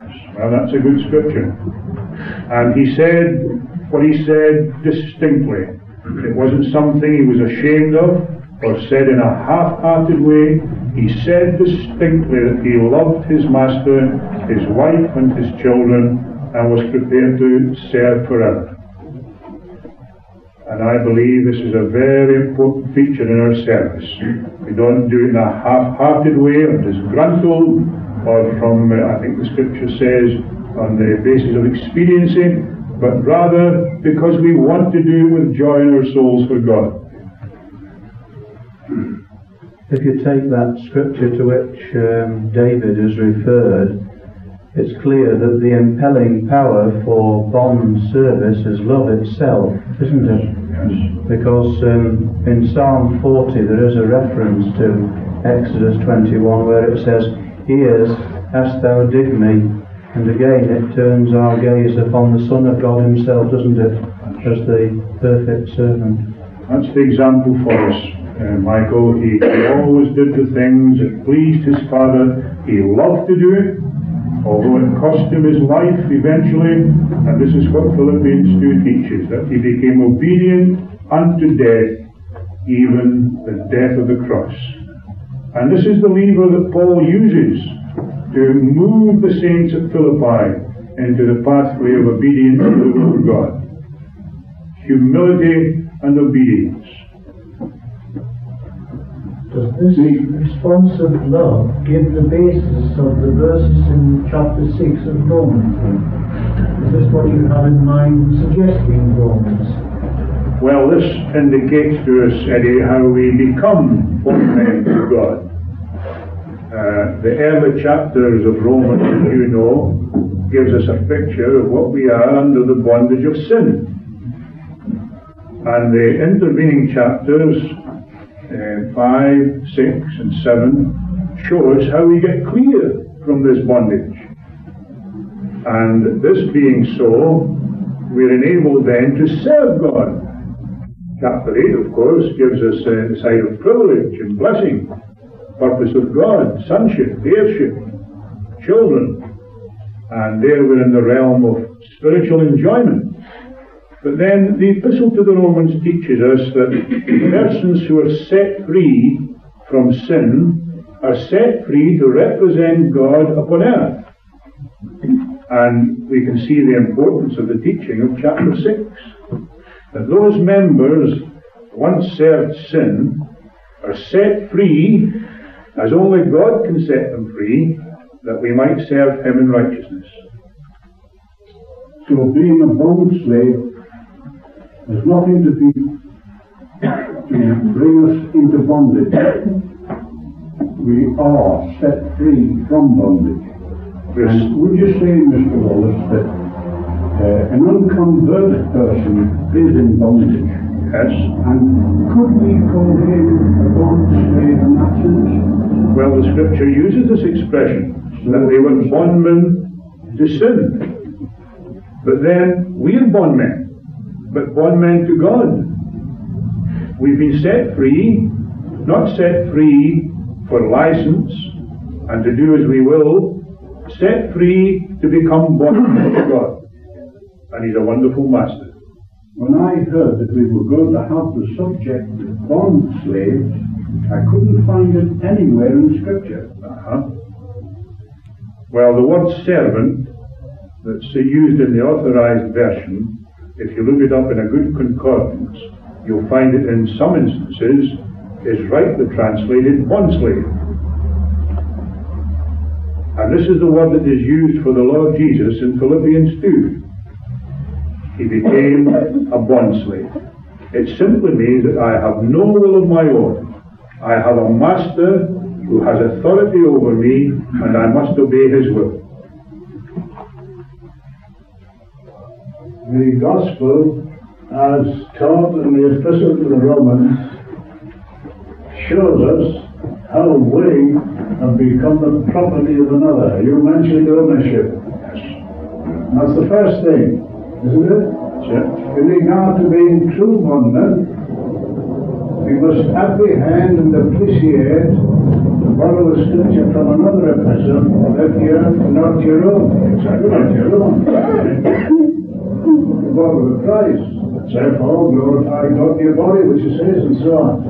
Well, that's a good scripture. And he said what he said distinctly. It wasn't something he was ashamed of or said in a half-hearted way. He said distinctly that he loved his master, his wife and his children, and was prepared to serve forever. And I believe this is a very important feature in our service. We don't do it in a half-hearted way or disgruntled or from, I think the scripture says, on the basis of expediency, but rather because we want to do it with joy in our souls for God. If you take that scripture to which David is referred, it's clear that the impelling power for bond service is love itself, isn't it? Yes. Because in Psalm 40 there is a reference to Exodus 21 where it says, "Ears, hast thou dig me?" And again it turns our gaze upon the Son of God himself, doesn't it, as the perfect servant. That's the example for us, Michael. He always did the things that pleased his Father. He loved to do it, although it cost him his life eventually. And this is what Philippians 2 teaches, that he became obedient unto death, even the death of the cross. And this is the lever that Paul uses to move the saints at Philippi into the pathway of obedience to the will of God. Humility and obedience. Does this response of love give the basis of the verses in chapter 6 of Romans? Is this what you have in mind suggesting Romans? Well, this indicates to us, Eddie, how we become born men to God. The early chapters of Romans, as you know, gives us a picture of what we are under the bondage of sin. And the intervening chapters, 5, 6 and 7, show us how we get clear from this bondage. And this being so, we're enabled then to serve God. Chapter 8, of course, gives us the side of privilege and blessing, purpose of God, sonship, heirship, children. And there we're in the realm of spiritual enjoyment. But then the Epistle to the Romans teaches us that persons who are set free from sin are set free to represent God upon earth. And we can see the importance of the teaching of chapter 6. That those members once served sin are set free, as only God can set them free, that we might serve Him in righteousness. So being a bond slave has nothing to bring us into bondage. We are set free from bondage. Yes. And would you say, Mr. Wallace, that an unconverted person is in bondage? Yes. And could we call him a bond slave in that sense? Well, the Scripture uses this expression, that they were bondmen to sin. But then we're bondmen, but bondmen to God. We've been set free, not set free for license and to do as we will, set free to become bondmen to God. And He's a wonderful master. When I heard that we were going to have the subject of bond slaves, I couldn't find it anywhere in Scripture. Well, the word servant that's used in the Authorized Version, if you look it up in a good concordance, you'll find it in some instances is rightly translated bondslave. And this is the word that is used for the Lord Jesus in Philippians 2. He became a bondslave. It simply means that I have no will of my own. I have a master who has authority over me, and I must obey his will. The Gospel, as taught in the Epistle to the Romans, shows us how we have become the property of another. You mentioned ownership. That's the first thing, isn't it? Sure. In regard to being true bondmen, We must apprehend and appreciate, to borrow a scripture from another epistle, that you're not your own. Exactly, not your own. You borrow the Christ. Therefore, glorify God in your body, which it says, and so on.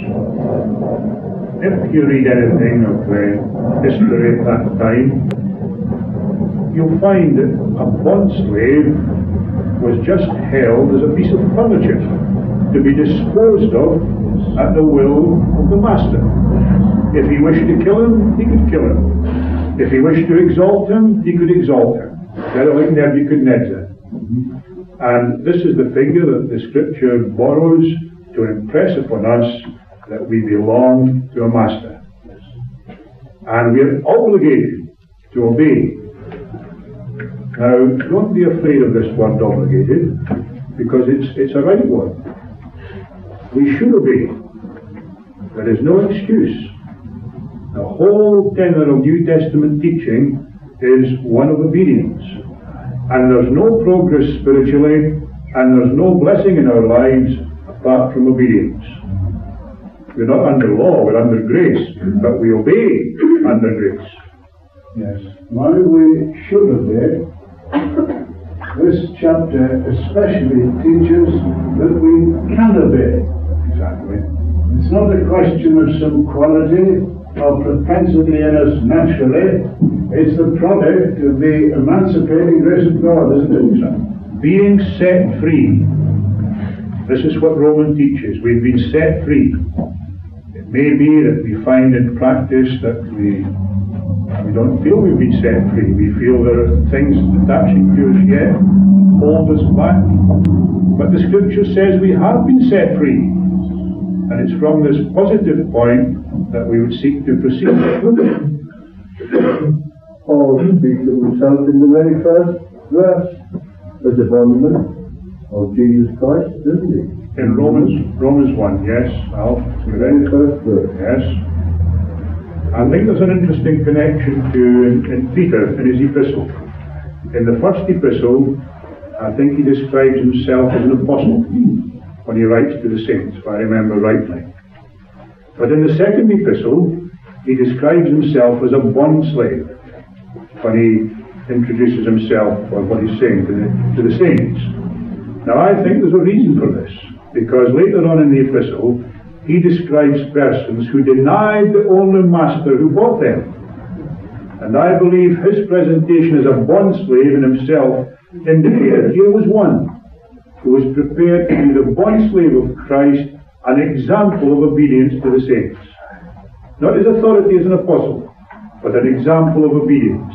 If you read anything of the history at that time, you'll find that a bond slave was just held as a piece of furniture to be disposed of at the will of the master. If he wished to kill him, he could kill him. If he wished to exalt him, he could exalt him. They're like Nebuchadnezzar. And this is the figure that the scripture borrows to impress upon us that we belong to a master. And we are obligated to obey. Now, don't be afraid of this word obligated, because it's a right word. We should obey. There is no excuse. The whole tenor of New Testament teaching is one of obedience. And there's no progress spiritually, and there's no blessing in our lives apart from obedience. We're not under law, we're under grace, but we obey under grace. Yes. While we should obey, this chapter especially teaches that we can obey. Exactly. It's not a question of some quality or propensity in us naturally. It's the product of the emancipating grace of God, isn't it, son? Being set free. This is what Romans teaches. We've been set free. It may be that we find in practice that we don't feel we've been set free. We feel there are things attaching to us yet, hold us back. But the scripture says we have been set free. And it's from this positive point that we would seek to proceed. Paul speaks of himself in the very first verse as a bondman of Jesus Christ, doesn't he? In Romans 1, yes, Al. The very first verse. Yes. I think there's an interesting connection in Peter in his epistle. In the first epistle, I think he describes himself as an apostle when he writes to the saints, if I remember rightly. But in the second epistle, he describes himself as a bond slave when he introduces himself, or what he's saying to the saints. Now I think there's a reason for this, because later on in the epistle, he describes persons who denied the only master who bought them. And I believe his presentation as a bond slave in himself indicated here was one who was prepared to be the bond slave of Christ, an example of obedience to the saints. Not his authority as an apostle, but an example of obedience.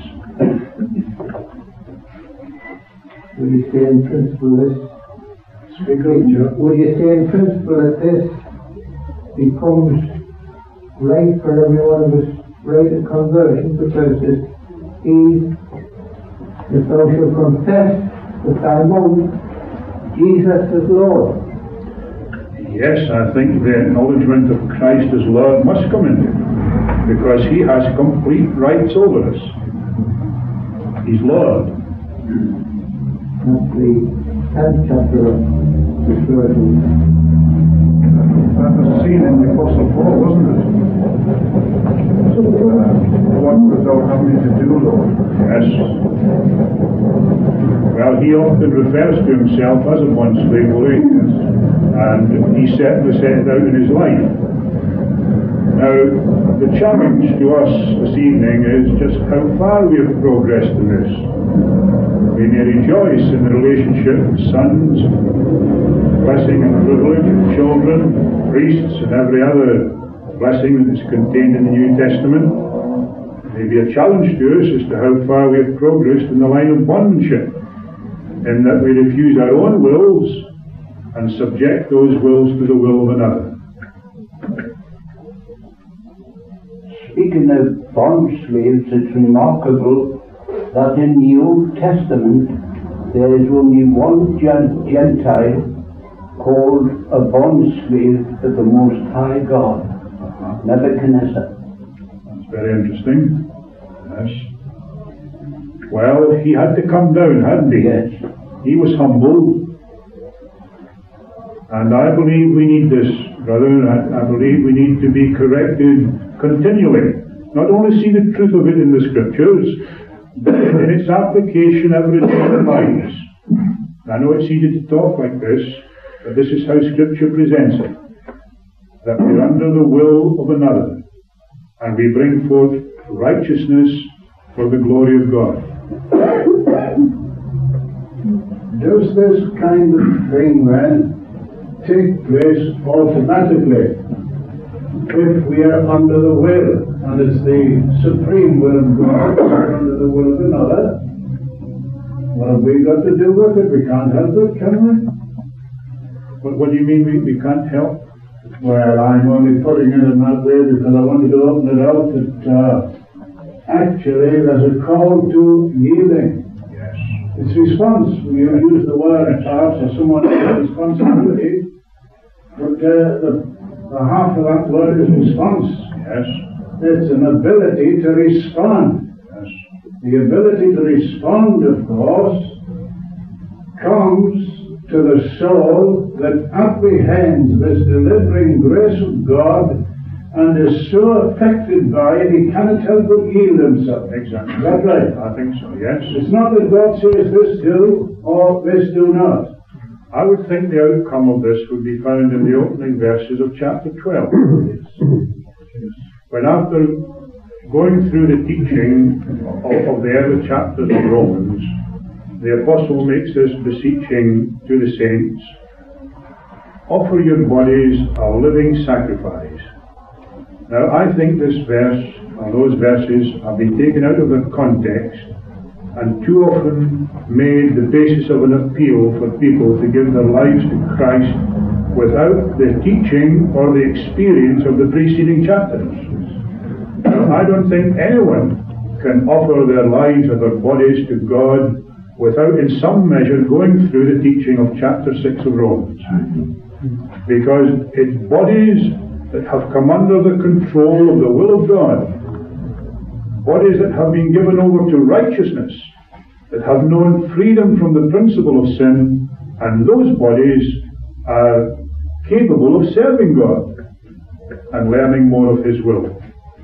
Would you say in principle this? Speak up, Joe. Would you say in principle that this becomes right for every one of us, right at conversion, because if thou shalt confess with thy mouth Jesus is Lord. Yes, I think the acknowledgement of Christ as Lord must come into it, because he has complete rights over us. He's Lord. That's the 10th chapter of this verse. That was seen in the Apostle Paul, wasn't it? What without having to do, Lord? Yes. Well, he often refers to himself as a bond slave, and he certainly set it out in his life. Now, the challenge to us this evening is just how far we have progressed in this. We may rejoice in the relationship of sons, blessing and privilege of children, priests, and every other blessing that is contained in the New Testament. It may be a challenge to us as to how far we have progressed in the line of bondmanship, in that we refuse our own wills and subject those wills to the will of another. Speaking of bond slaves, it's remarkable that in the Old Testament there is only one Gentile called a bond slave to the Most High God, Nebuchadnezzar. That's very interesting. Yes. Well, he had to come down, hadn't he? Yes. He was humble. And I believe we need this Brethren, I believe we need to be corrected continually. Not only see the truth of it in the Scriptures, but in its application every day in our lives. I know it's easy to talk like this, but this is how Scripture presents it. That we're under the will of another, and we bring forth righteousness for the glory of God. Does this kind of thing then take place automatically if we are under the will, and it's the supreme will of God under the will of another? What have we got to do with it? We can't help it, can we? What do you mean we can't help? Well, I'm only putting it in that way because I wanted to open it out that actually there's a call to yielding. Yes. It's response. You use the word perhaps as someone else's responsibility, but the half of that word is response. Yes. It's an ability to respond. Yes. The ability to respond, of course, comes to the soul that apprehends this delivering grace of God and is so affected by it he cannot help but yield himself. Exactly. Is that right? I think so, yes. It's not that God says this do or this do not. I would think the outcome of this would be found in the opening verses of chapter 12. When after going through the teaching of the early chapters of Romans, the apostle makes this beseeching to the saints: offer your bodies a living sacrifice. Now I think this verse, or those verses, have been taken out of their context and too often made the basis of an appeal for people to give their lives to Christ without the teaching or the experience of the preceding chapters. Now, I don't think anyone can offer their lives or their bodies to God without in some measure going through the teaching of chapter 6 of Romans. Because it's bodies that have come under the control of the will of God, bodies that have been given over to righteousness, that have known freedom from the principle of sin, and those bodies are capable of serving God and learning more of His will.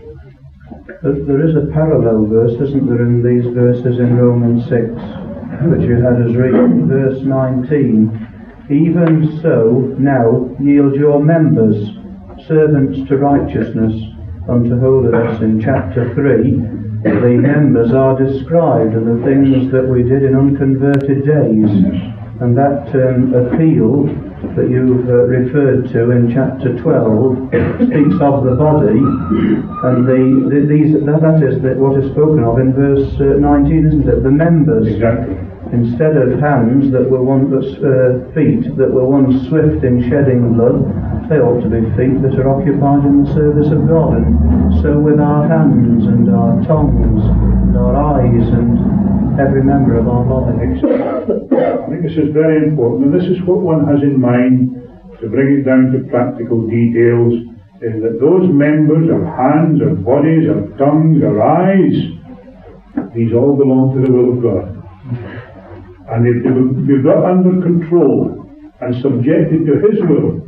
But there is a parallel verse, isn't there, in these verses in Romans 6, which you had us read, verse 19. Even so, now yield your members, servants to righteousness, unto holiness. In chapter 3, the members are described and the things that we did in unconverted days. And that appeal that you've referred to in chapter 12 speaks of the body, and that is what is spoken of in verse 19, isn't it? The members. Exactly. Instead of hands that were once feet that were once swift in shedding blood, they ought to be feet that are occupied in the service of God. And so with our hands and our tongues and our eyes and every member of our body. I think this is very important, and this is what one has in mind to bring it down to practical details, is that those members, our hands, our bodies, our tongues, our eyes, these all belong to the will of God. And if they will be brought under control and subjected to His will.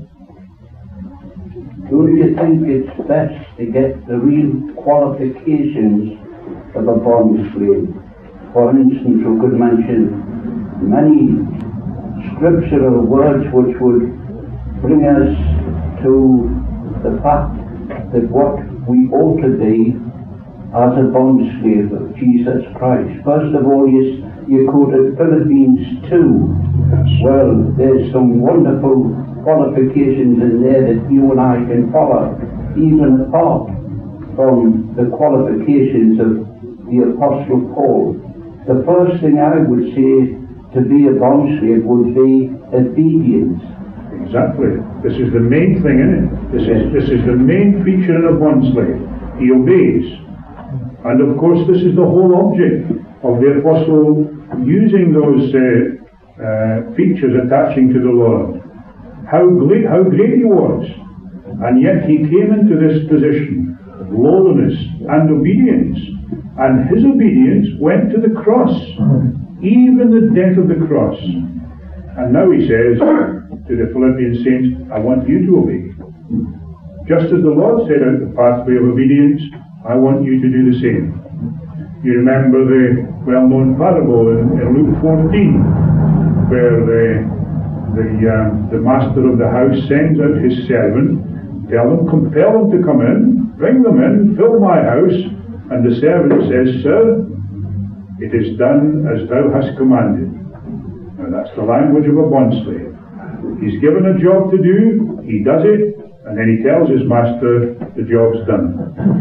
Do you think it's best to get the real qualifications of a bond slave? For instance, we could mention many scriptural words which would bring us to the fact that what we ought to be as a bond slave of Jesus Christ. First of all, you quoted Philippians 2. Well, there's some wonderful qualifications in there that you and I can follow, even apart from the qualifications of the Apostle Paul. The first thing I would say to be a bond slave would be obedience. Exactly. This is the main thing in it. This is the main feature in a bond slave. He obeys. And of course this is the whole object of the Apostle using those features attaching to the Lord. How great he was, and yet he came into this position of lowliness and obedience, and his obedience went to the cross, even the death of the cross. And now he says to the Philippian saints, I want you to obey. Just as the Lord set out the pathway of obedience, I want you to do the same. You remember the well-known parable in Luke 14, where the master of the house sends out his servant, compel them to come in, bring them in, fill my house, and the servant says, Sir, it is done as thou hast commanded. Now that's the language of a bondslave. He's given a job to do, he does it, and then he tells his master the job's done.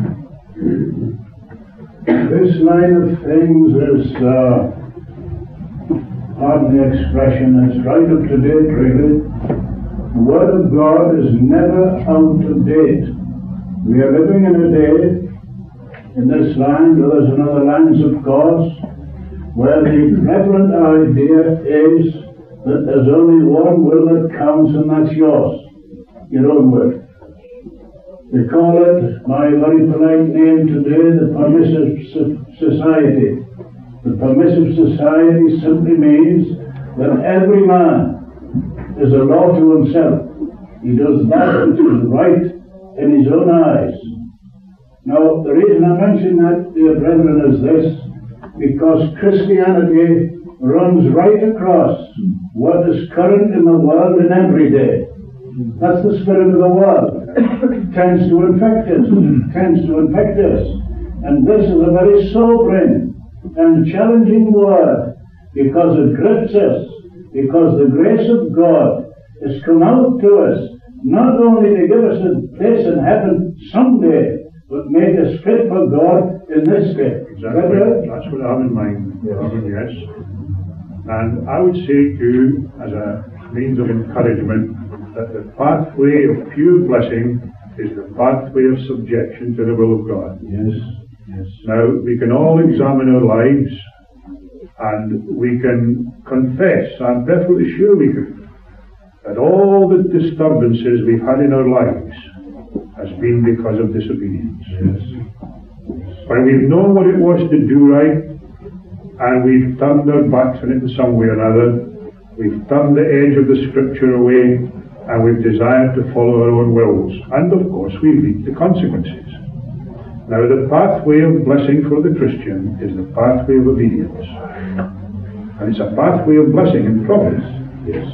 This line of things is, pardon the expression, it's right up to date really. The Word of God is never out of date. We are living in a day, in this land, others in other lands of course, where the prevalent idea is that there's only one will that counts, and that's yours, your own will. They call it, by a very polite name today, the permissive society. The permissive society simply means that every man is a law to himself. He does that which is right in his own eyes. Now, the reason I mention that, dear brethren, is this, because Christianity runs right across what is current in the world in every day. That's the spirit of the world. It tends to infect us. And this is a very sobering and challenging word, because it grips us, because the grace of God has come out to us, not only to give us a place in heaven someday, but make us fit for God in this day. Exactly. That's what I have in mind. Yes. And I would say too, as a means of encouragement, that the pathway of pure blessing is the pathway of subjection to the will of God. Yes. Now, we can all examine our lives, and we can confess, I'm perfectly sure we can, that all the disturbances we've had in our lives has been because of disobedience. Yes. When we've known what it was to do right, and we've turned our backs on it in some way or another, we've turned the edge of the Scripture away, and we've desired to follow our own wills. And of course, we reap the consequences. Now, the pathway of blessing for the Christian is the pathway of obedience. And it's a pathway of blessing and promise. Yes.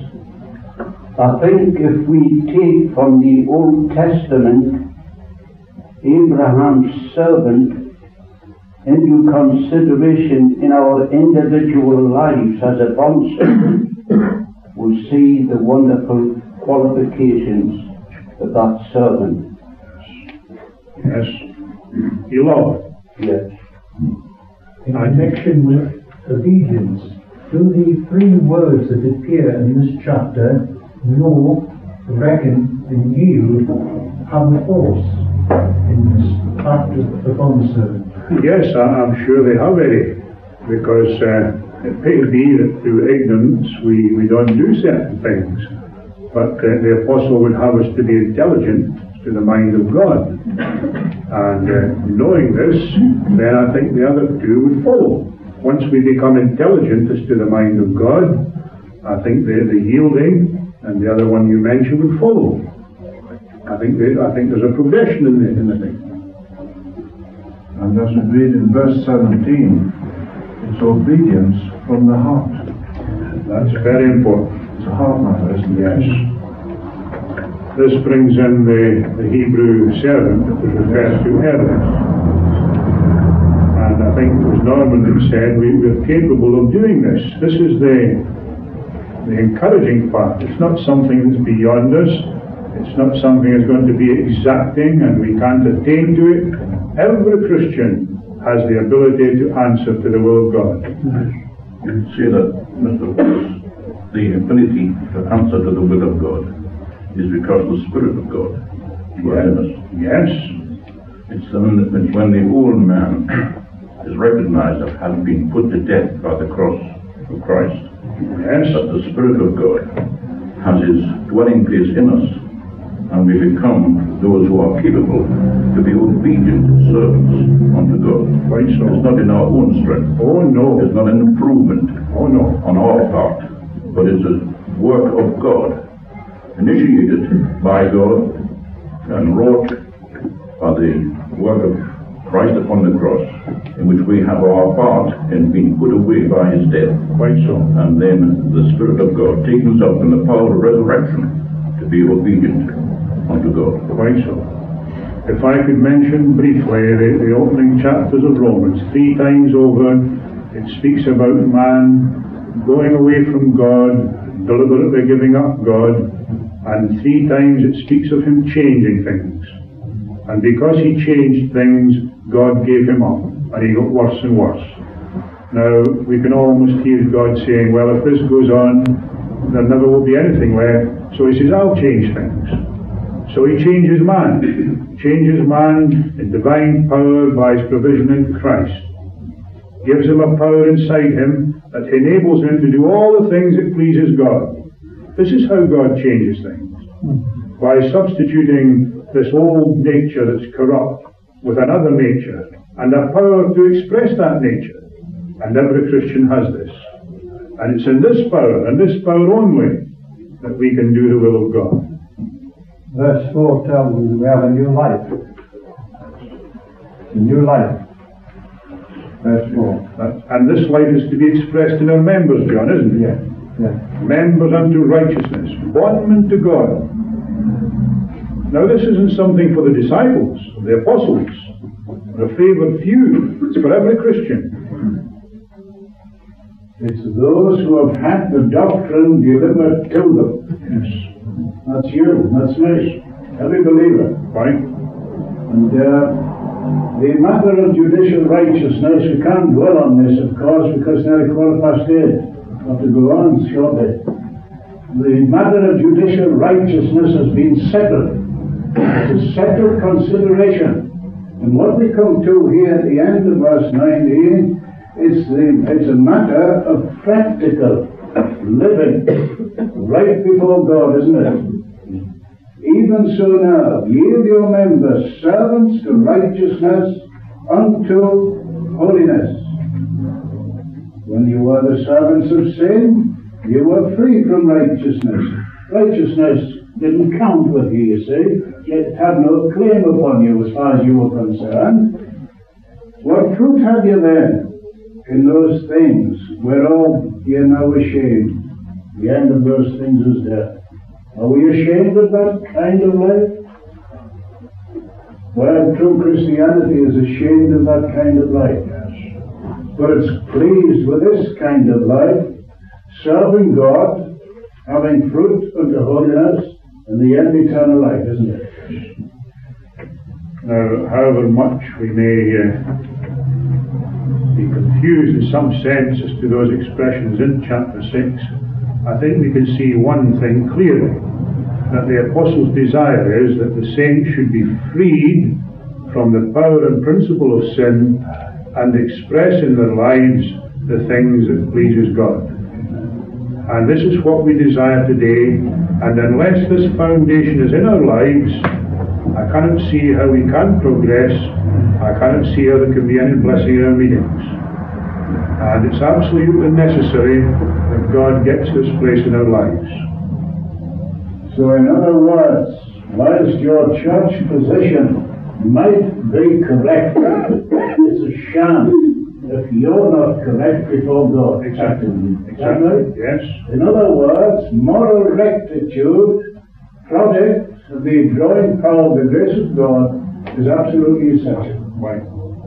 I think if we take from the Old Testament Abraham's servant into consideration in our individual lives as a bondservant, we'll see the wonderful qualifications of that servant. Yes. You love. Yes. In connection with obedience, do the three words that appear in this chapter, know, reckon, and yield, have a force in this act of the bondservant? Yes, I'm sure they have, Eddie, because it may be that through ignorance we don't do certain things, but the apostle would have us to be intelligent to the mind of God. And knowing this, then I think the other two would follow. Once we become intelligent as to the mind of God, I think the yielding and the other one you mentioned would follow. I think there's a progression in the thing. And as we read in verse 17, it's obedience from the heart. That's very important. It's a heart matter, isn't it? Yes. This brings in the Hebrew servant that was referred to earlier. And I think it was Norman that said we're capable of doing this. This is the encouraging part. It's not something that's beyond us. It's not something that's going to be exacting and we can't attain to it. Every Christian has the ability to answer to the will of God. You say that, Mr. Wallace, the ability to answer to the will of God is because the Spirit of God dwells in us. Yes. It's when the old man is recognized as having been put to death by the cross of Christ, Yes. that the Spirit of God has his dwelling place in us, and we become those who are capable to be obedient servants unto God. Quite so. It's not in our own strength. Oh no. It's not an improvement Oh no. on our part, but it's a work of God, initiated by God, and wrought by the work of Christ upon the cross, in which we have our part in being put away by his death. Quite so. And then the Spirit of God taking us up in the power of resurrection to be obedient unto God. Quite so. If I could mention briefly the opening chapters of Romans, 3 times over it speaks about man going away from God, deliberately giving up God, and 3 times it speaks of him changing things. And because he changed things, God gave him up, and he got worse and worse. Now, we can almost hear God saying, well, if this goes on, there never will be anything left. So he says, I'll change things. So he changes man. Changes man in divine power by his provision in Christ. Gives him a power inside him that enables him to do all the things that pleases God. This is how God changes things. By substituting this old nature that's corrupt with another nature, and a power to express that nature. And every Christian has this. And it's in this power, and this power only, that we can do the will of God. Verse 4 tells us we have a new life. A new life. Verse 4. And this life is to be expressed in our members, John, isn't it? Yeah. Members unto righteousness, bondmen to God. Now this isn't something for the disciples, the apostles, the favoured few. It's for every Christian. It's those who have had the doctrine delivered to them. Yes. That's you, that's me, every believer. Right? And the matter of judicial righteousness, we can't dwell on this, of course, because now it's 8:15. I have to go on shortly. The matter of judicial righteousness has been settled. It's a settled consideration. And what we come to here at the end of verse 19, it's a matter of practical living right before God, isn't it? Even so now, yield your members servants to righteousness unto holiness. When you were the servants of sin, you were free from righteousness. Righteousness didn't count with you, you see. It had no claim upon you as far as you were concerned. What fruit had you then in those things whereof ye are now ashamed? The end of those things is death. Are we ashamed of that kind of life? Well, true Christianity is ashamed of that kind of life. But it's pleased with this kind of life, serving God, having fruit unto holiness, and the end eternal life, isn't it? Now, however much we may be confused in some sense as to those expressions in chapter 6, I think we can see one thing clearly, that the apostles' desire is that the saints should be freed from the power and principle of sin and express in their lives the things that pleases God. And this is what we desire today, and unless this foundation is in our lives, I cannot see how we can progress. I cannot see how there can be any blessing in our meetings. And it's absolutely necessary that God gets this place in our lives. So in other words, whilst your church position might be correct, it's a sham if you're not correct before God. Exactly. Right? Yes. In other words, moral rectitude, product of the indwelling power of the grace of God, is absolutely essential. Right.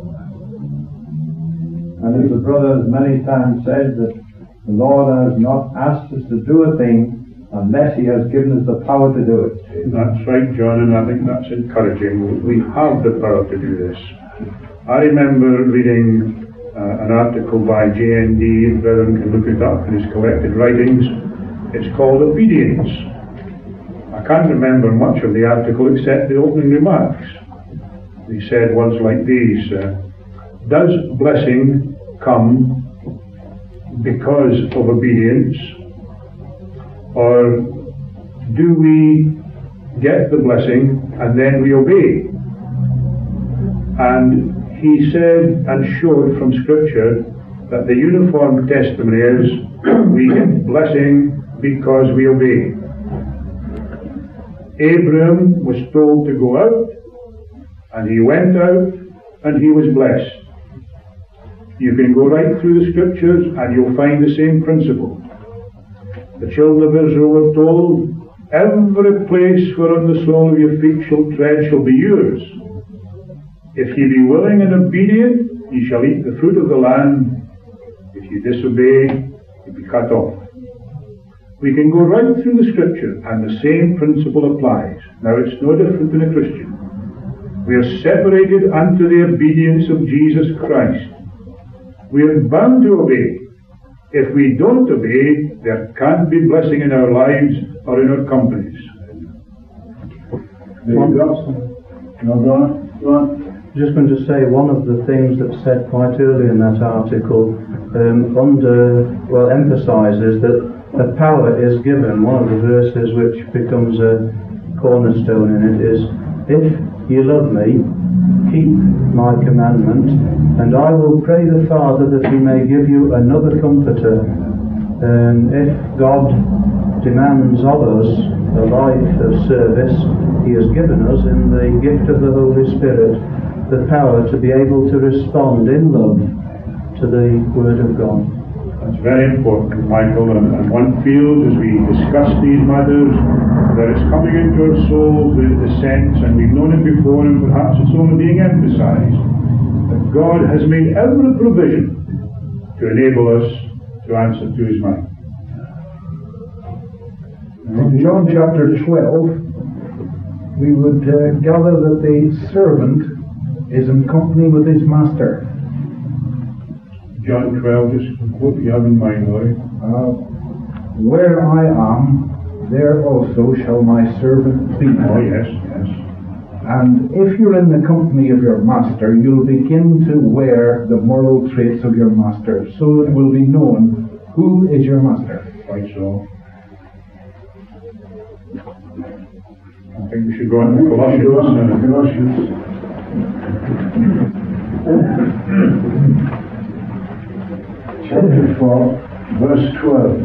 And as the brother many times said, that the Lord has not asked us to do a thing unless He has given us the power to do it. That's right, John, and I think that's encouraging. We have the power to do this. I remember reading an article by J.N.D., brethren can look it up in his collected writings. It's called Obedience. I can't remember much of the article except the opening remarks. He said words like these, does blessing come because of obedience, or do we get the blessing and then we obey? And he said and showed from Scripture that the uniform testimony is we get blessing because we obey. Abraham was told to go out, and he went out, and he was blessed. You can go right through the scriptures and you'll find the same principle. The children of Israel were told, every place whereon the sole of your feet shall tread shall be yours. If ye be willing and obedient, ye shall eat the fruit of the land. If ye disobey, ye be cut off. We can go right through the scripture and the same principle applies. Now it's no different than a Christian. We are separated unto the obedience of Jesus Christ. We are bound to obey. If we don't obey, there can't be blessing in our lives or in our companies. There you go. No, go on. Just going to say one of the things that's said quite early in that article emphasises that a power is given. One of the verses which becomes a cornerstone in it is, if you love me, keep my commandment, and I will pray the Father that he may give you another comforter. If God demands of us a life of service, he has given us in the gift of the Holy Spirit the power to be able to respond in love to the Word of God. That's very important, Michael, and one feels as we discuss these matters that it's coming into our souls the sense, and we've known it before, and perhaps it's only being emphasized, that God has made every provision to enable us to answer to his mind. In John chapter 12, we would gather that the servant is in company with his master. John 12, just what you have in mind, Lloyd. Where I am, there also shall my servant be. Oh, yes, yes. And if you're in the company of your master, you'll begin to wear the moral traits of your master, so it will be known who is your master. Quite so. I think we should go on to Colossians. Chapter 4, verse 12.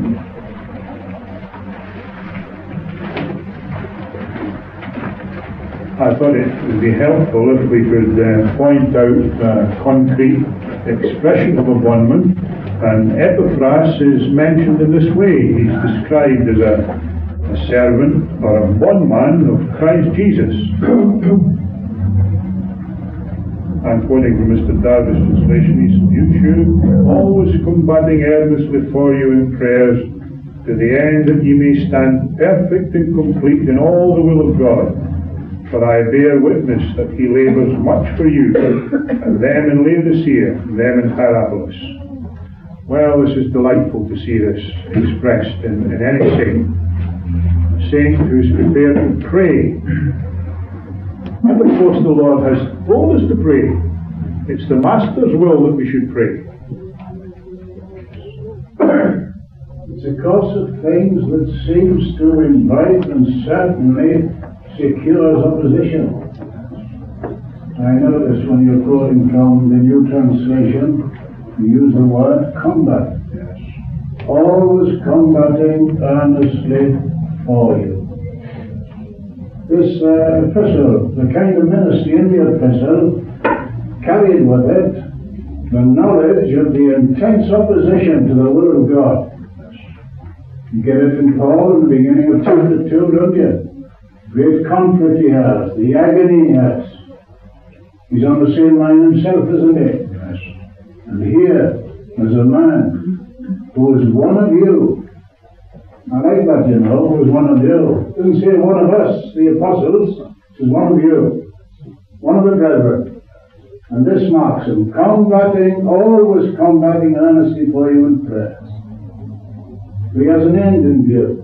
I thought it would be helpful if we could point out a concrete expression of abandonment, and Epaphras is mentioned in this way. He's described as a servant or a bondman of Christ Jesus. I'm quoting from Mr. Darby's translation. He said, "You should always combating earnestly for you in prayers, to the end that ye may stand perfect and complete in all the will of God. For I bear witness that he labours much for you, and them in Laodicea, and them in Hierapolis." Well, this is delightful to see this expressed in any saint. A saint who is prepared to pray. And of course the Lord has told us to pray. It's the Master's will that we should pray. It's a course of things that seems to invite and certainly secures opposition. I notice when you're quoting from the New Translation, you use the word combat. Yes. Always combating earnestly for you. This epistle, the kind of ministry in the epistle, carried with it the knowledge of the intense opposition to the will of God. You get it in Paul in the beginning of chapter 2, don't you? Great conflict he has, the agony he has. He's on the same line himself, isn't he? Yes. And here, there's a man who is one of you. I like that, you know, who is one of you. It doesn't say one of us, the apostles. It says one of you. One of the brethren. And this marks him, always combating earnestly for you in prayer. He has an end in view.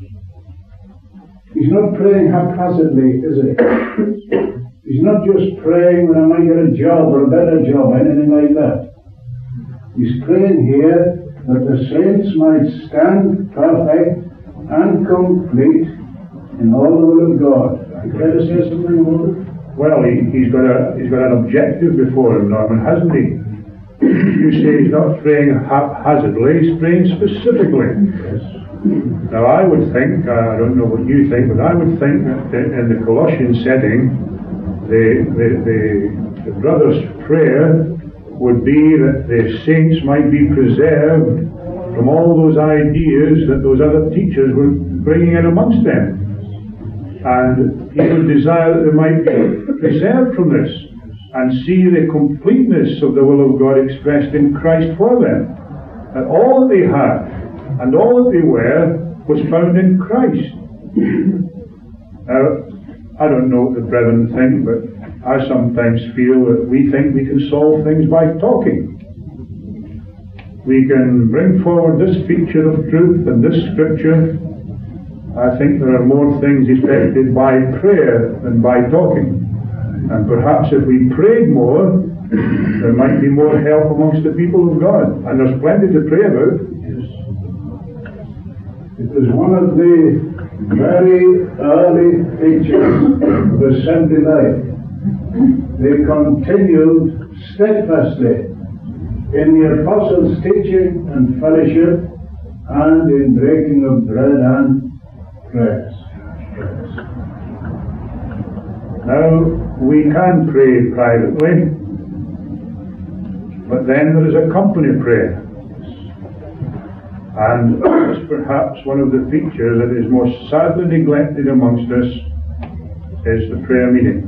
He's not praying haphazardly, is he? He's not just praying when I might get a job or a better job, anything like that. He's praying here that the saints might stand perfect and complete in all the will of God. You care to say something about it? Well, he's got an objective before him, Norman, hasn't he? You say he's not praying haphazardly, he's praying specifically. Now I would think, I don't know what you think, but I would think that in the Colossian setting, the brother's prayer would be that the saints might be preserved from all those ideas that those other teachers were bringing in amongst them. And he would desire that they might be preserved from this and see the completeness of the will of God expressed in Christ for them. That all that they had and all that they were was found in Christ. Now, I don't know what the brethren think, but I sometimes feel that we think we can solve things by talking. We can bring forward this feature of truth and this scripture. I think there are more things effected by prayer than by talking. And perhaps if we prayed more, there might be more help amongst the people of God. And there's plenty to pray about. It was one of the very early teachers of the Assembly life. They continued steadfastly in the apostles' teaching and fellowship, and in breaking of bread and prayers. Now, we can pray privately, but then there is a company prayer. And it's perhaps one of the features that is most sadly neglected amongst us is the prayer meeting.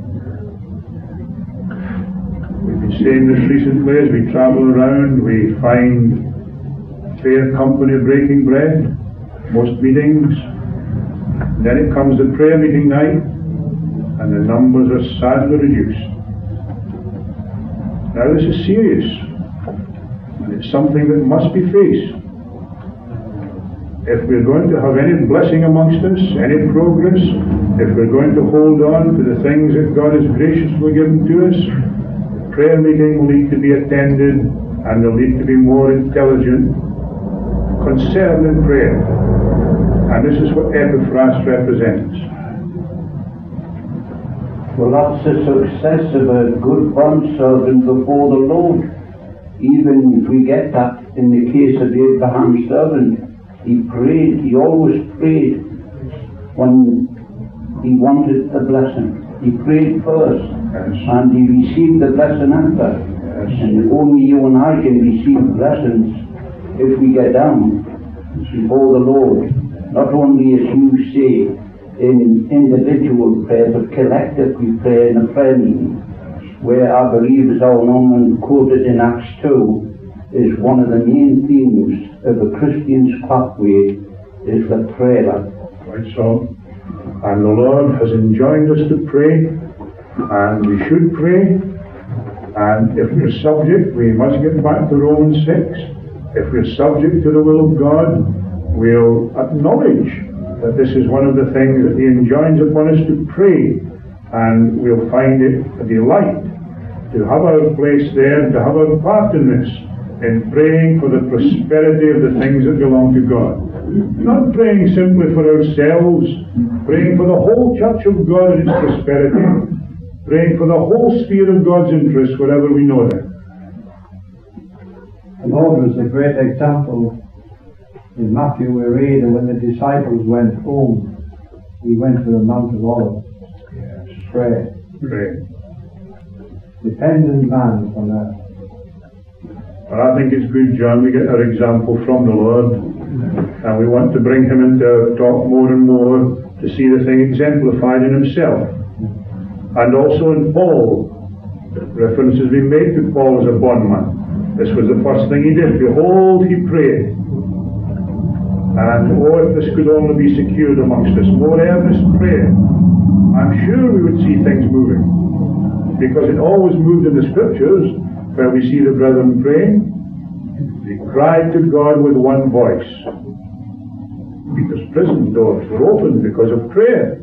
We've been saying this recently as we travel around. We find fair company breaking bread, most meetings. Then it comes the prayer meeting night, and the numbers are sadly reduced. Now this is serious, and it's something that must be faced. If we're going to have any blessing amongst us, any progress, if we're going to hold on to the things that God has graciously given to us, the prayer meeting will need to be attended, and there'll need to be more intelligent concern in prayer. And this is what Epaphras represents. Well, that's the success of a good bondservant before the Lord. Even if we get that in the case of Abraham's servant, he prayed, he always prayed when he wanted a blessing. He prayed first, and he received the blessing after. And only you and I can receive blessings if we get down before the Lord. Not only, as you say, in individual prayer, but collectively prayer in a prayer meeting, where I believe, as our Norman quoted in Acts 2, is one of the main themes of a Christian's pathway is the prayer life. Right so. And the Lord has enjoined us to pray, and we should pray. And if we're subject, we must get back to Romans 6. If we're subject to the will of God, we'll acknowledge that this is one of the things that He enjoins upon us to pray, and we'll find it a delight to have our place there and to have our part in this, in praying for the prosperity of the things that belong to God. Not praying simply for ourselves, praying for the whole church of God and its prosperity, praying for the whole sphere of God's interest wherever we know them. The Lord was a great example. In Matthew we read, and when the disciples went home, He went to the Mount of Olives to pray. Dependent man on earth. Well, I think it's good, John, we get our example from the Lord, and we want to bring Him into our talk more and more to see the thing exemplified in Himself. And also in Paul, reference has been made to Paul as a bondman. This was the first thing he did. Behold, he prayed. And oh, if this could only be secured amongst us, more earnest prayer, I'm sure we would see things moving. Because it always moved in the Scriptures, where we see the brethren praying. They cried to God with one voice. Peter's prison doors were opened because of prayer.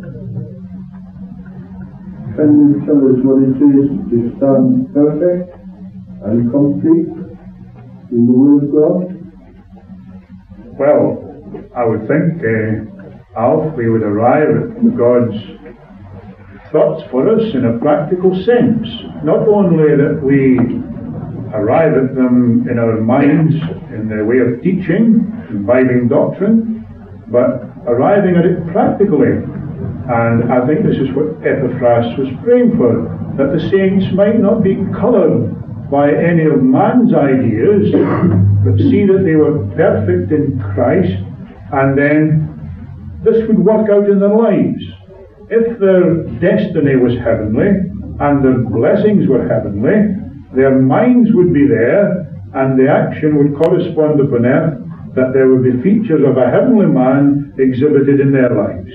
Can you tell us what it is to stand perfect and complete in the will of God? Well, I would think, Alf, we would arrive at God's thoughts for us in a practical sense. Not only that we arrive at them in our minds in their way of teaching, imbibing doctrine, but arriving at it practically. And I think this is what Epaphras was praying for, that the saints might not be coloured by any of man's ideas, but see that they were perfect in Christ, and then this would work out in their lives. If their destiny was heavenly, and their blessings were heavenly, their minds would be there, and the action would correspond upon earth, that there would be features of a heavenly man exhibited in their lives.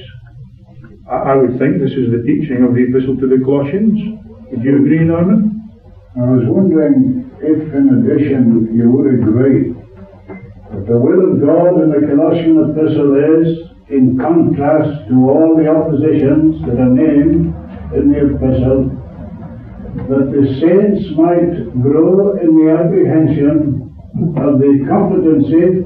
I would think this is the teaching of the Epistle to the Colossians. Would you agree, Norman? I was wondering if, in addition, you would agree that the will of God in the Colossian epistle is, in contrast to all the oppositions that are named in the epistle, that the saints might grow in the apprehension of the competency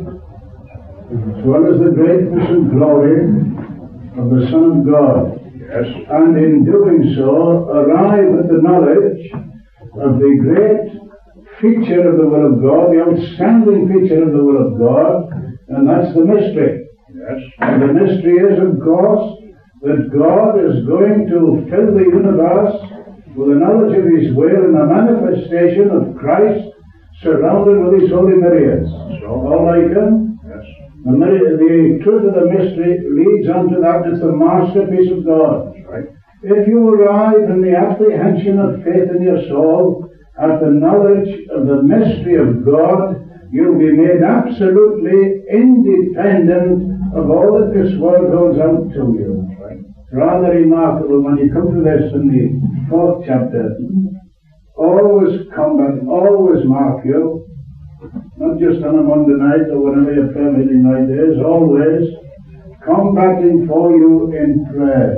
as well as the greatness and glory of the Son of God. Yes. And in doing so, arrive at the knowledge of the great feature of the will of God, the outstanding feature of the will of God, and that's the mystery. Yes. And the mystery is, of course, that God is going to fill the universe with the knowledge of His will and the manifestation of Christ surrounded with His holy myriads. So, all like Him. yes. The truth of the mystery leads on to that. It's the masterpiece of God. Right. If you arrive in the apprehension of faith in your soul, at the knowledge of the mystery of God, you'll be made absolutely independent of all that this world holds out to you. Right. It's rather remarkable when you come to this in the 4th chapter. Always come back, always mark you, not just on a Monday night or whenever your prayer meeting night is, always come back for you in prayers.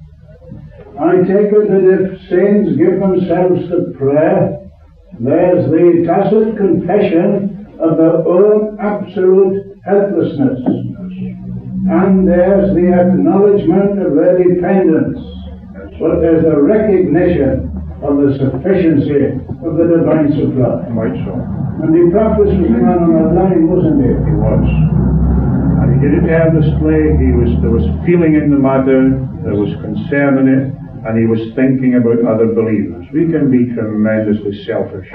I take it that if saints give themselves to prayer, there's the tacit confession of their own absolute helplessness. And there's the acknowledgement of their dependence. But there's a recognition of the sufficiency of the divine supply. Quite so. And the prophet was the man on that line, wasn't he? He was. And he did it earnestly. There was feeling in the matter, there was concern in it, and he was thinking about other believers. We can be tremendously selfish.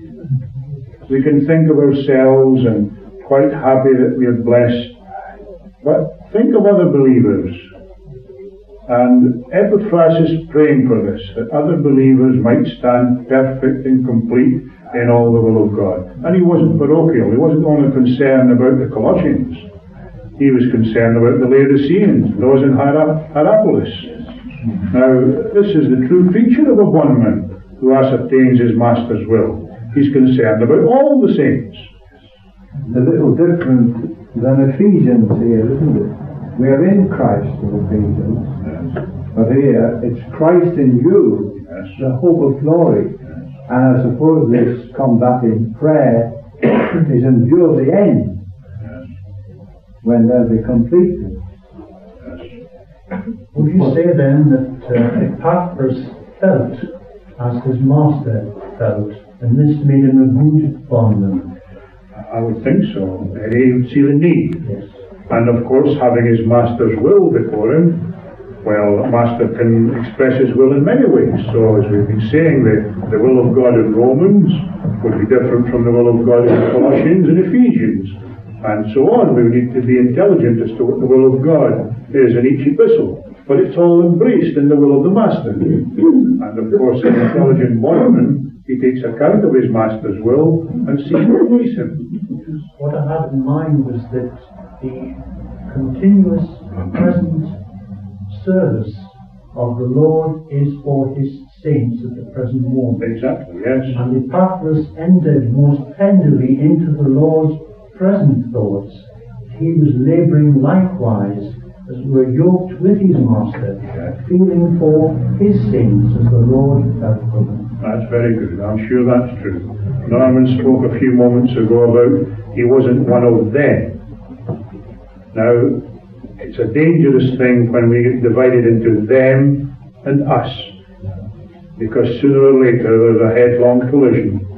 We can think of ourselves and quite happy that we are blessed. But think of other believers. And Epaphras is praying for this, that other believers might stand perfect and complete in all the will of God. And he wasn't parochial. He wasn't only concerned about the Colossians. He was concerned about the Laodiceans, those in Hierapolis. Now, this is the true feature of a bondman who ascertains his master's will. He's concerned about all the saints. A little different than Ephesians here, isn't it? We are in Christ in Ephesians, but here it's Christ in you, the hope of glory. And I suppose this combat in prayer is endure the end, when there'll be completeness. Would you say then that Epaphras felt as his master felt, and this made him a good bondman? I would think so. He would see the need. Yes. And of course, having his master's will before him, well, a master can express his will in many ways. So, as we've been saying, the will of God in Romans would be different from the will of God in Colossians and Ephesians, and so on. We need to be intelligent as to what the will of God is in each epistle. But it's all embraced in the will of the master. And of course, an intelligent bondman, he takes account of his master's will and seeks to please him. What I had in mind was that the continuous present service of the Lord is for His saints at the present moment. Exactly, yes. And Epaphras entered most tenderly into the Lord's present thoughts. He was labouring likewise, as were yoked with his master, feeling for his saints as the Lord felt for them. That's very good. I'm sure that's true. Norman spoke a few moments ago about he wasn't one of them. Now, it's a dangerous thing when we get divided into them and us, because sooner or later there's a headlong collision,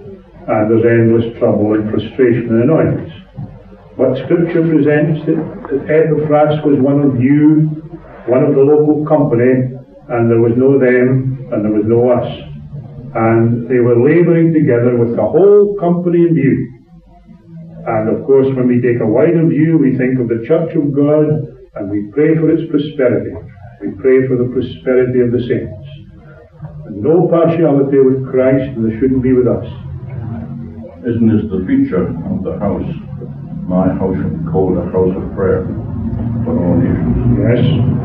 and there's endless trouble and frustration and annoyance. But Scripture presents that Epaphras was one of you, one of the local company, and there was no them and there was no us. And they were labouring together with the whole company in view. And of course, when we take a wider view, we think of the Church of God and we pray for its prosperity. We pray for the prosperity of the saints. And no partiality with Christ, and there shouldn't be with us. Isn't this the feature of the house? My house shall be called a house of prayer for all nations. Yes.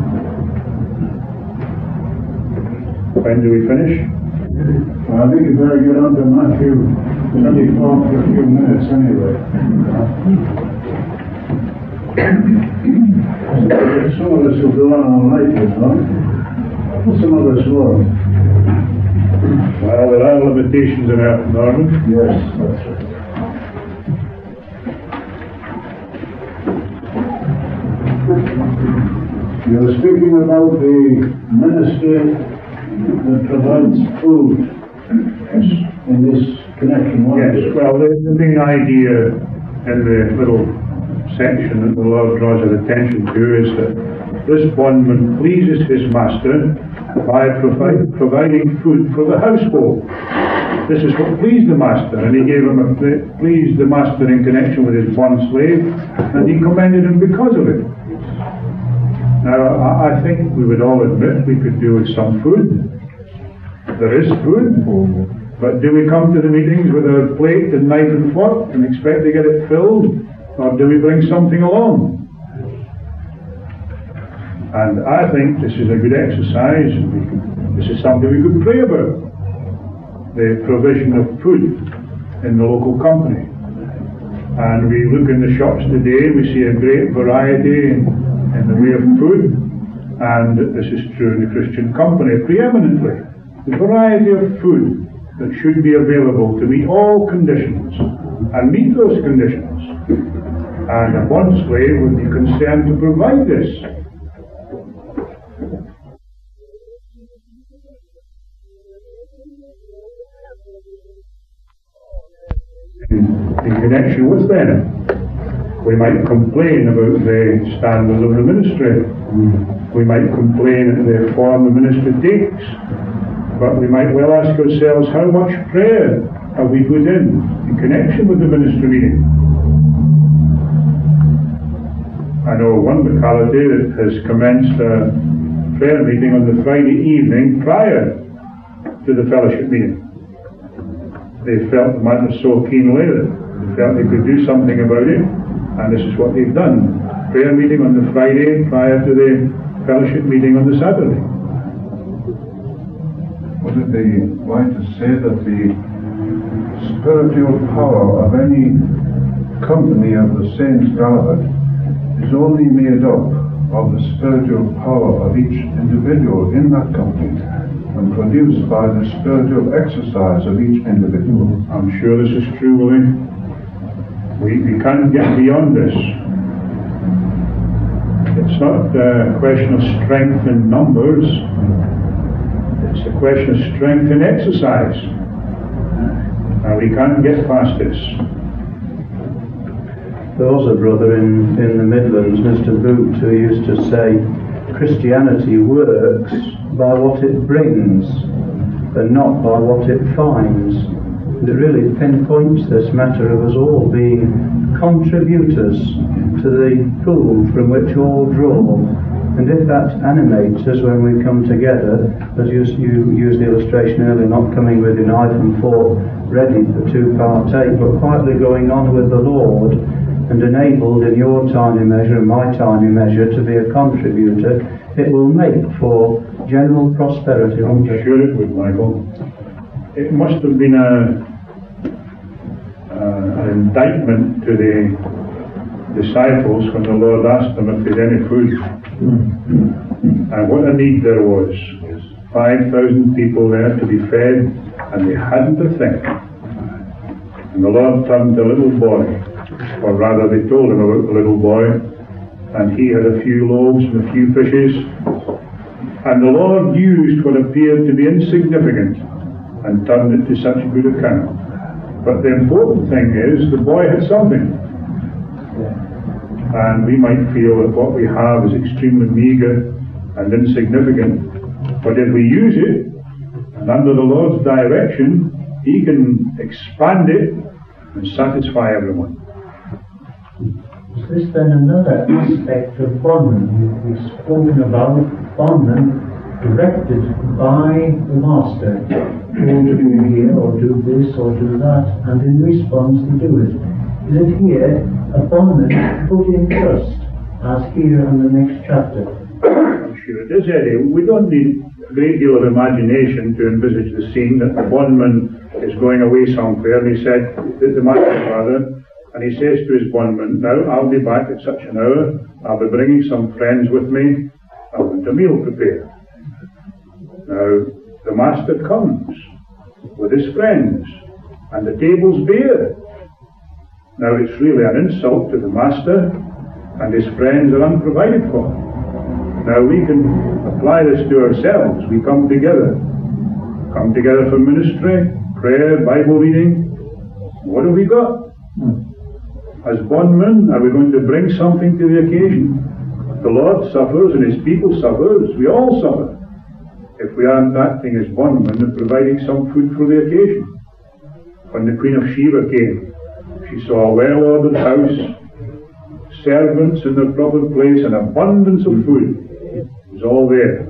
When do we finish? Well, I think you better get on to Matthew 24 for a few minutes anyway. Some of us will go on all night, you know. Some of us won't. Well, there are limitations in Earth, Norman. Yes, that's right. You're speaking about the ministry that provides food in this connection. Yes, well, the main idea in the little section that the Lord draws our attention to is that this bondman pleases his master by providing food for the household. This is what pleased the master, and he gave him pleased the master in connection with his bond slave, and he commended him because of it. Now, I think we would all admit we could do with some food. There is food, but do we come to the meetings with our plate and knife and fork and expect to get it filled, or do we bring something along? And I think this is a good exercise, and this is something we could pray about. The provision of food in the local company. And we look in the shops today, we see a great variety in the way of food, and this is true in the Christian company preeminently. The variety of food that should be available to meet all conditions, and meet those conditions. And a bond slave would be concerned to provide this. In connection with them, we might complain about the standards of the ministry. We might complain at the form the ministry takes, but we might well ask ourselves, how much prayer have we put in connection with the ministry meeting? I know one locality that has commenced a prayer meeting on the Friday evening prior to the fellowship meeting. They felt the matter so keenly that they felt they could do something about it, and this is what they've done. Prayer meeting on the Friday prior to the fellowship meeting on the Saturday. Would it be right to say that the spiritual power of any company of the saints gathered is only made up of the spiritual power of each individual in that company, and produced by the spiritual exercise of each individual? I'm sure this is true, Willie. We can't get beyond this. It's not a question of strength in numbers. It's a question of strength in exercise. And we can't get past this. There was a brother in the Midlands, Mr. Boot, who used to say Christianity works by what it brings and not by what it finds. And it really pinpoints this matter of us all being contributors to the pool from which all draw. And if that animates us when we come together, as you used the illustration earlier, not coming with your knife and fork ready to partake, but quietly going on with the Lord, and enabled in your tiny measure and my tiny measure to be a contributor, it will make for general prosperity. I'm sure it would, Michael. It must have been an indictment to the disciples when the Lord asked them if they had any food. And what a need there was. 5,000 people there to be fed, and they hadn't a thing. And the Lord turned to a little boy, or rather they told him about the little boy, and he had a few loaves and a few fishes, and the Lord used what appeared to be insignificant and turned it to such good account. But the important thing is the boy had something. And we might feel that what we have is extremely meagre and insignificant. But if we use it, and under the Lord's direction, He can expand it and satisfy everyone. Is this then another aspect of bondmen? We've spoken about bondmen directed by the Master. Go to here, or do this, or do that, and in response they do it. Is it here a bondman put in trust, as here in the next chapter? I'm sure it is, Eddie. We don't need a great deal of imagination to envisage the scene that the bondman is going away somewhere, and he said, the Master rather, and he says to his bondman, now I'll be back at such an hour, I'll be bringing some friends with me, I want a meal prepared. Now, the Master comes with his friends, and the table's bare. Now, it's really an insult to the Master, and his friends are unprovided for. Now, we can apply this to ourselves. We come together for ministry, prayer, Bible reading. What have we got? As bondmen, are we going to bring something to the occasion? The Lord suffers and His people suffers. We all suffer. If we aren't acting as bondmen and providing some food for the occasion. When the Queen of Sheba came, she saw a well-ordered house, servants in their proper place, and abundance of food. It was all there.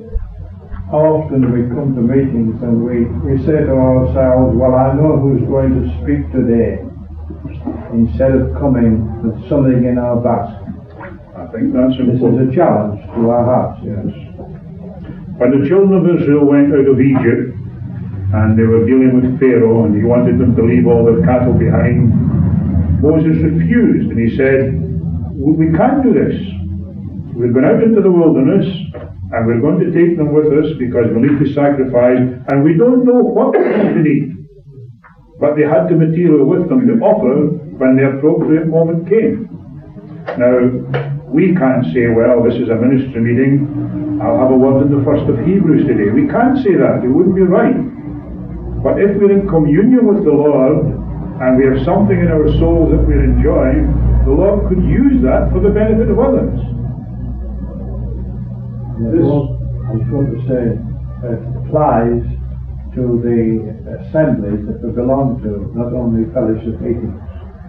How often we come to meetings and we say to ourselves, well, I know who's going to speak today, instead of coming with something in our basket. I think that's important. This is a challenge to our hearts. Yes. When the children of Israel went out of Egypt, and they were dealing with Pharaoh, and he wanted them to leave all their cattle behind, Moses refused, and he said, we can't do this. We've been out into the wilderness, and we're going to take them with us because we need to sacrifice, and we don't know what we're going to need. But they had the material with them to offer when the appropriate moment came. Now, we can't say, well, this is a ministry meeting, I'll have a word in the first of Hebrews today. We can't say that. It wouldn't be right. But if we're in communion with the Lord, and we have something in our souls that we're enjoying, the Lord could use that for the benefit of others. I was going to say, it applies to the assemblies that we belong to, not only fellowship meetings.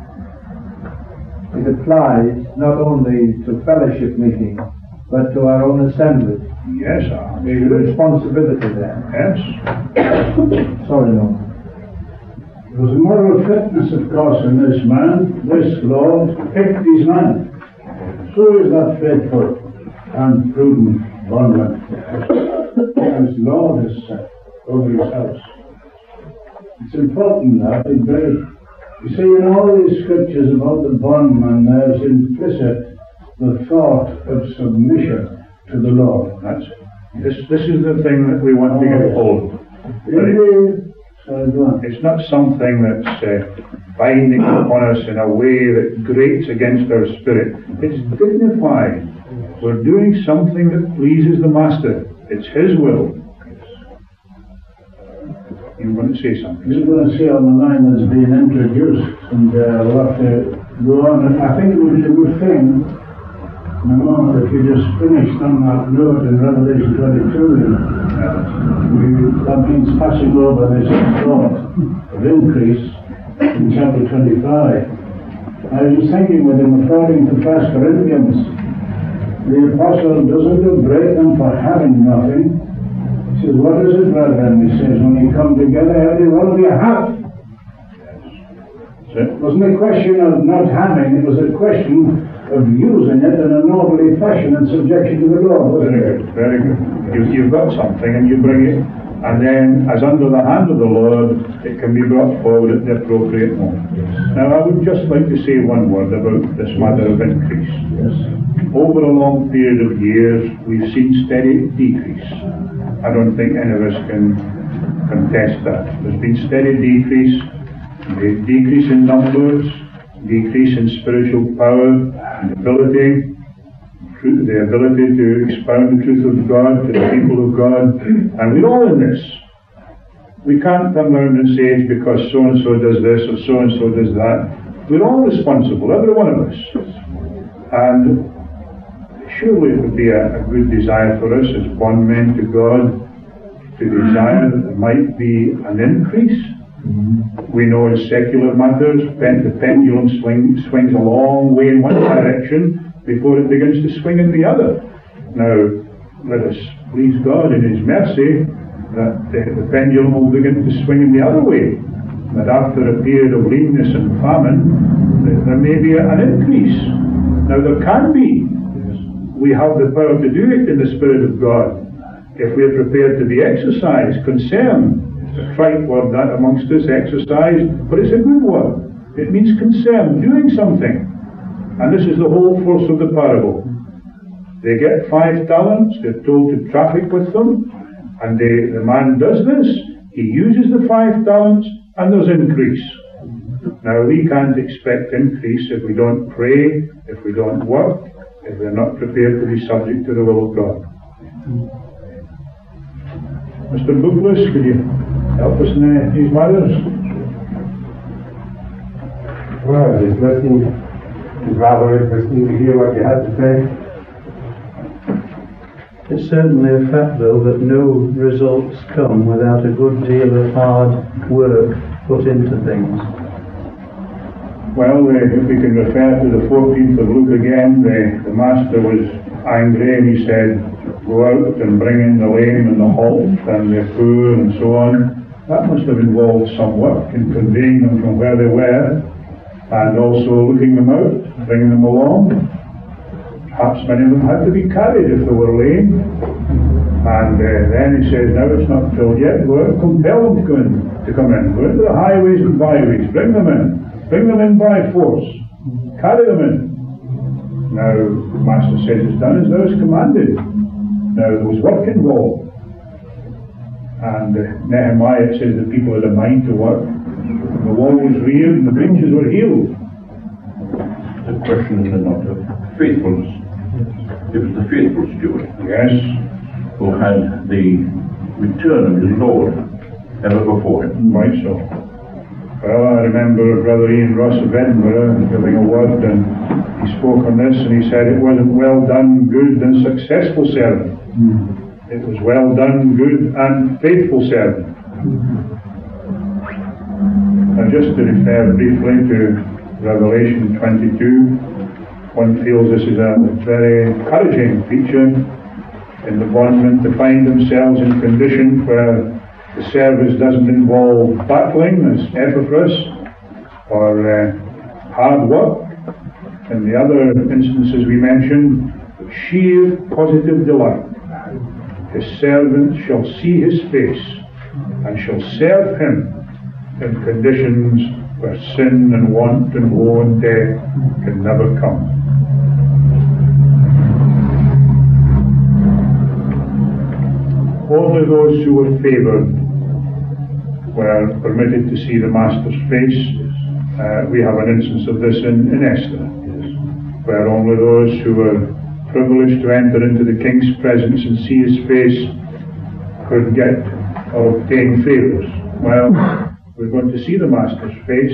It applies not only to fellowship meetings, but to our own assemblies. Yes, There's a responsibility there. Yes. Sorry, no. There was a moral fitness, of course, in this man. This Lord picked his man. So is that faithful and prudent bondman, as Lord has set over his house. It's important that it be. You see, in all these scriptures about the bondman, there's implicit the thought of submission to the Lord. This is the thing that we want to get hold of. It's not something that's binding upon us in a way that grates against our spirit. It's dignified. We're doing something that pleases the Master. It's His will. You want to say something? You're going to see on the line that's being introduced, and we'll have to go on. And I think it would be a good thing, in a moment, if you just finished on that note in Revelation 22, that means passing over this thought of increase in chapter 25. I was thinking with him, according to 1 Corinthians, the apostle doesn't upbraid them for having nothing. He says, what is it, brethren? He says, when you come together, every one of you have. It wasn't a question of not having, it was a question of using it in an orderly fashion in subjection to the Lord, wasn't it? Very good. You've got something and you bring it, and then, as under the hand of the Lord, it can be brought forward at the appropriate moment. Now, I would just like to say one word about this matter of increase. Over a long period of years, we've seen steady decrease. I don't think any of us can contest that. There's been steady decrease in numbers, decrease in spiritual power and ability, the ability to expound the truth of God to the people of God, and we're all in this. We can't turn around and say it's because so-and-so does this or so-and-so does that. We're all responsible, every one of us. And surely it would be a good desire for us as bondmen to God to desire that there might be an increase. We know in secular matters, the pendulum swings a long way in one direction before it begins to swing in the other. Now, let us please God in His mercy that the pendulum will begin to swing in the other way. That after a period of leanness and famine, there may be an increase. Now, there can be. We have the power to do it in the Spirit of God if we are prepared to be exercised. Concern. It's a trite word that amongst us, exercise, but it's a good word. It means concern, doing something. And this is the whole force of the parable. They get 5 talents, they're told to traffic with them, and the man does this, he uses the 5 talents, and there's increase. Now, we can't expect increase if we don't pray, if we don't work, if we're not prepared to be subject to the will of God. Mr. Bookless, could you help us in these matters? Well, there's nothing to rather interesting to hear what you had to say. It's certainly a fact, though, that no results come without a good deal of hard work put into things. Well, if we can refer to the 14th of Luke again, the master was angry and he said, go out and bring in the lame and the halt and the poor and so on. That must have involved some work in conveying them from where they were and also looking them out, bringing them along. Perhaps many of them had to be carried if they were lame. And then he says, now it's not filled yet, go out, compel them to come in. Go into the highways and byways, bring them in. Bring them in by force. Carry them in. Now, the master says it's done as thou hast commanded. Now, there was work involved. And Nehemiah, it says the people had a mind to work. The wall was reared and the breaches were healed. The question is not of faithfulness. It was the faithful steward. Yes. Who had the return of his Lord ever before him. Quite so. Well, I remember Brother Ian Ross of Edinburgh giving a word, and he spoke on this, and he said it wasn't well done, good and successful servant. It was well done, good and faithful servant. Now, just to refer briefly to Revelation 22, one feels this is a very encouraging feature in the bondmen to find themselves in condition where the service doesn't involve battling as Epaphras or hard work. In the other instances we mentioned, sheer positive delight. His servant shall see his face and shall serve him in conditions where sin and want and woe and death can never come. Only those who were favoured were permitted to see the master's face. We have an instance of this in Esther, where only those who were privileged to enter into the king's presence and see his face could get or obtain favours. Well, we're going to see the master's face,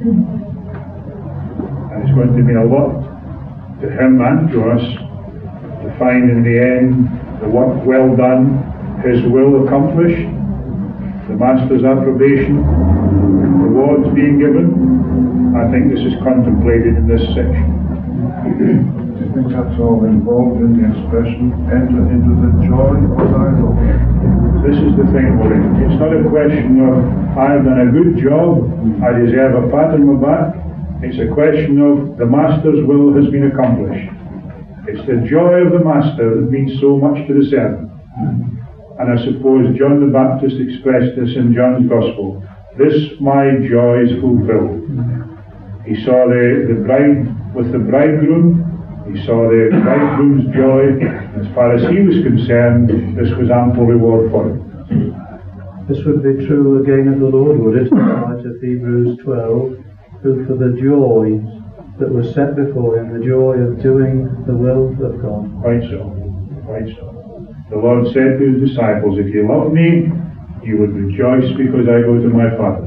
and it's going to mean a lot to him and to us to find in the end the work well done, his will accomplished, the master's approbation, rewards being given. I think this is contemplated in this section. I think that's all involved in the expression, enter into the joy of thy Lord. This is the thing, William. It's not a question of, I've done a good job, I deserve a pat on my back. It's a question of, the master's will has been accomplished. It's the joy of the master that means so much to the servant. And I suppose John the Baptist expressed this in John's Gospel. This my joy is fulfilled. He saw the bride with the bridegroom. He saw the bridegroom's joy. As far as he was concerned, this was ample reward for him. This would be true again of the Lord, would it? In light of Hebrews 12, who for the joy that was set before him, the joy of doing the will of God. Quite so. Quite so. The Lord said to his disciples, if you love me, You would rejoice because I go to my Father.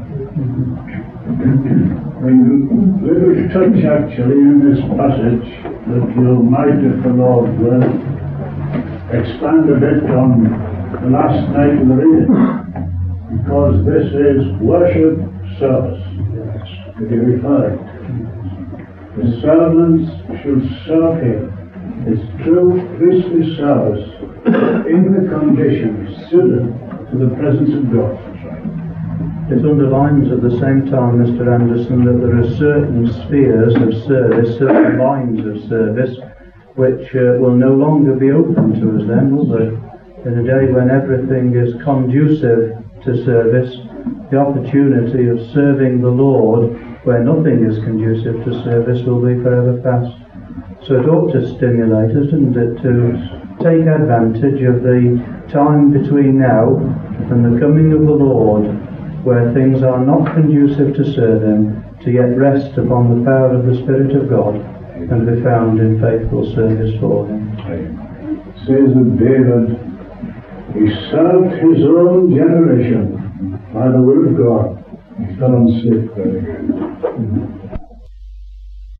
Little touch actually in this passage that you might, if the Lord will, expand a bit on the last night of the reading, because this is worship service that he referred. The servants should serve him. It's true priestly service in the condition suited to the presence of God. It underlines at the same time, Mr. Anderson, that there are certain spheres of service, certain lines of service, which will no longer be open to us then, will they? In a day when everything is conducive to service, the opportunity of serving the Lord where nothing is conducive to service will be forever past. So it ought to stimulate us, doesn't it, to take advantage of the time between now and the coming of the Lord, where things are not conducive to serve Him, to yet rest upon the power of the Spirit of God and be found in faithful service for Him. It says of David, he served his own generation by the will of God. He fell on sick very good.